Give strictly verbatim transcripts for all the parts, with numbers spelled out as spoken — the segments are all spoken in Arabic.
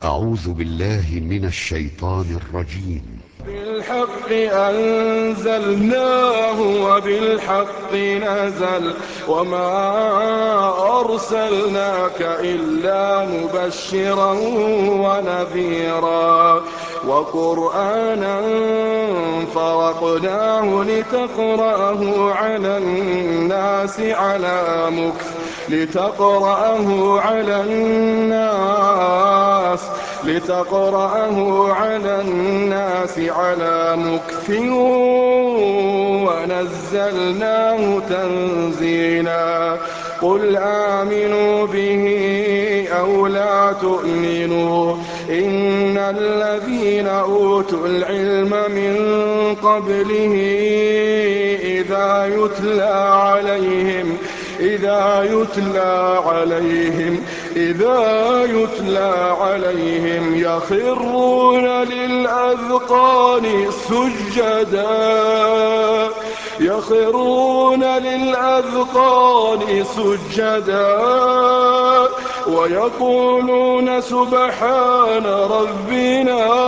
أعوذ بالله من الشيطان الرجيم. بالحق أنزلناه وبالحق نزل وما أرسلناك إلا مبشرا ونذيرا وقرآنا فرقناه لتقرأه على الناس على مكث لتقرأه على الناس لتقرأه على الناس على مكث ونزلناه تنزيلا قل آمنوا به أو لا تؤمنوا إن الذين أوتوا العلم من قبله إذا يتلى عليهم إذا يتلى عليهم إذا يتلى عليهم يخرون للأذقان سجدا يخرون للأذقان سجدا ويقولون سبحان ربنا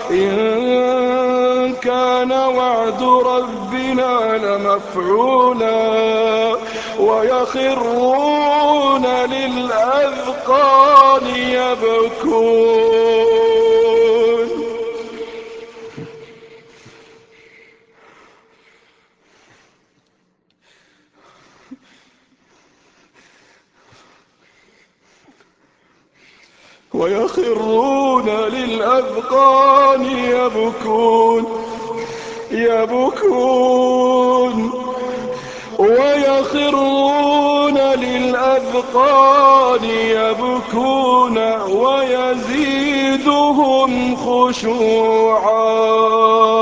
إن كان وعد ربنا لمفعولا ويخرون للأذقان يبكون ويخرون للأذقان يبكون يبكون ويخرون للأذقان يبكون ويزيدهم خشوعا.